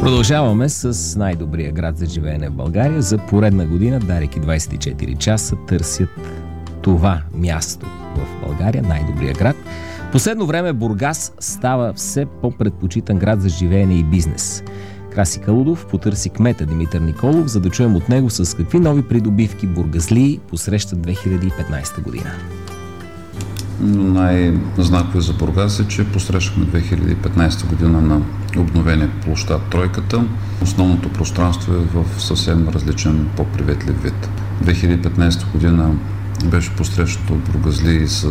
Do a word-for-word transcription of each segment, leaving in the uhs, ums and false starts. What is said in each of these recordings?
Продължаваме с най-добрия град за живеене в България. За поредна година Дарик и двайсет и четири часа търсят това място в България, най-добрия град. Последно време Бургас става все по-предпочитан град за живеене и бизнес. Краси Калудов потърси кмета Димитър Николов, за да чуем от него с какви нови придобивки бургазлии посрещат две хиляди и петнайсета година. Най-знаково за Бургас е, че посрещахме две хиляди и петнайсета година на обновение площад Тройката. Основното пространство е в съвсем различен, по-приветлив вид. две хиляди и петнайсета година беше посрещнато от бургазлии с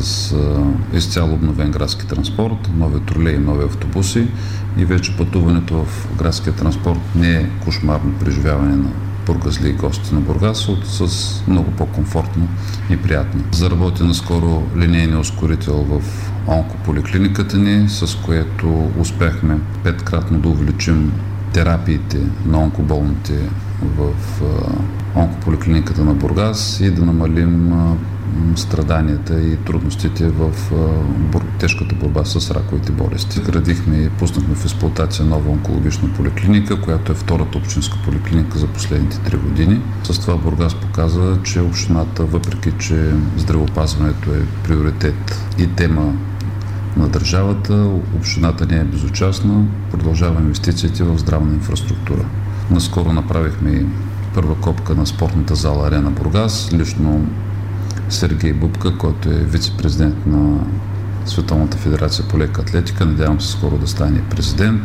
а, изцяло обновен градски транспорт, нови тролеи, нови автобуси и вече пътуването в градския транспорт не е кошмарно преживяване на бургазлии и гости на Бургас, с много по-комфортно и приятно. Заработи наскоро линейния ускорител в онкополиклиниката ни, с което успяхме петкратно да увеличим терапиите на онкоболните в а, онкополиклиниката на Бургас и да намалим а, страданията и трудностите в а, тежката борба с раковите болести. Градихме и пуснахме в експлоатация нова онкологична поликлиника, която е втората общинска поликлиника за последните три години. С това Бургас показва, че общината, въпреки че здравеопазването е приоритет и тема на държавата, общината не е безучастна, продължава инвестициите в здравна инфраструктура. Наскоро направихме и първа копка на спортната зала Арена Бургас. Лично Сергей Бубка, който е вице-президент на Световната федерация по лека атлетика, надявам се скоро да стане президент,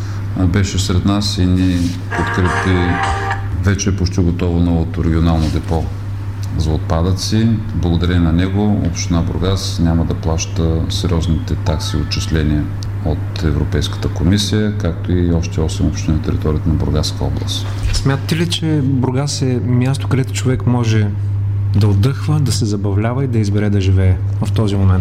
беше сред нас и ни подкрепи. Вече е почти готово новото регионално депо за отпадъци. Благодарение на него община Бургас няма да плаща сериозните такси и отчисления от Европейската комисия, както и още осем общини на територията на Бургаска област. Смятате ли, че Бургас е място, където човек може да отдъхва, да се забавлява и да избере да живее в този момент?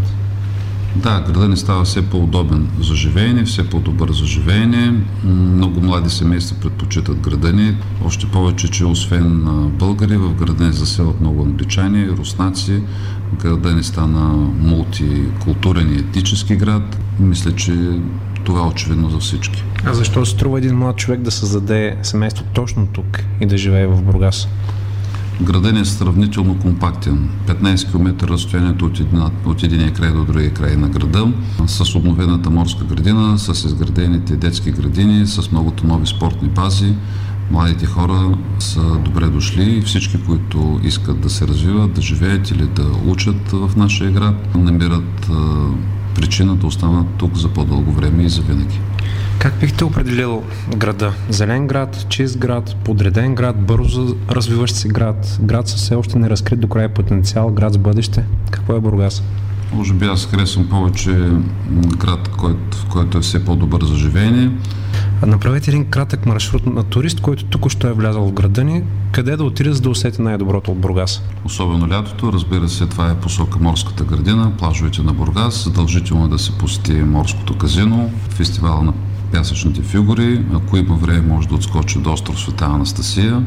Да, градът ни става все по-удобен за живеене, все по-добър за живеене. Много млади семейства предпочитат града ни. Още повече, че освен българи, в града ни заселват много англичани, руснаци. Града ни стана мултикултурен и етнически град. Мисля, че това е очевидно за всички. А защо струва един млад човек да създаде семейство точно тук и да живее в Бургас? Градът ни е сравнително компактен. петнайсет километра разстоянието от, една, от единия край до другия край на града, с обновената морска градина, с изградените детски градини, с многото нови спортни бази. Младите хора са добре дошли и всички, които искат да се развиват, да живеят или да учат в нашия град, намират а, причина да останат тук за по-дълго време и за винаги. Как бихте определил града? Зелен град, чист град, подреден град, бързо развиващ се град, град със все още неразкрит до края потенциал, град с бъдеще? Какво е Бургас? Може би аз харесвам повече град, който, в който е все по-добър за живеене. Направете един кратък маршрут на турист, който току-що е влязъл в града ни. Къде да отиде, за да усети най-доброто от Бургас? Особено лятото, разбира се, това е посока Морската градина, плажовете на Бургас. Задължително да се посети Морското казино, фестивала на пясъчните фигури. Ако има време, може да отскочи до остров Света Анастасия,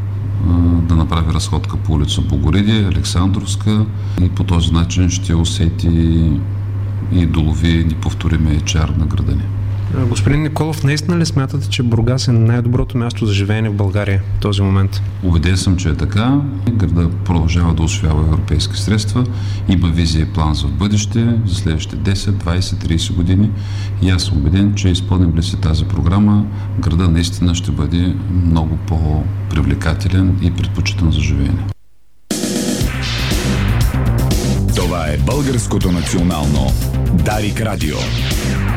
да направи разходка по улица Богородие, Александровска и по този начин ще усети и долови неповторимия чар на града ни. Господин Николов, наистина ли смятате, че Бургас е най-доброто място за живеене в България в този момент? Убеден съм, че е така. Градът продължава да усвоява европейски средства. Има визия и план за бъдеще за следващите десет, двайсет, трийсет години. И аз съм убеден, че изпълним ли си тази програма, градът наистина ще бъде много по-привлекателен и предпочитан за живеене. Това е Българското национално Дарик Радио.